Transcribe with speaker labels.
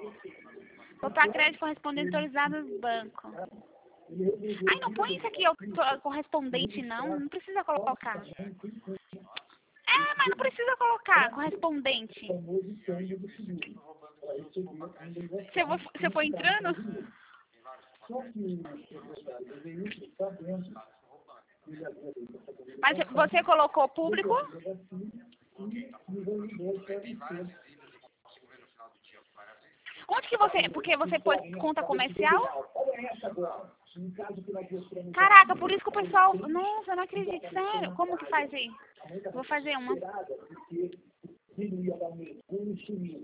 Speaker 1: Botar crédito correspondente autorizado do banco. Ai, não põe isso aqui, correspondente, não. Não precisa colocar. É, mas não precisa colocar correspondente. Se eu for entrando... Mas você colocou público? Onde que você... Porque você pôs conta comercial? Caraca, por isso que o pessoal... Nossa, eu não acredito, sério. Como que faz aí? Vou fazer uma.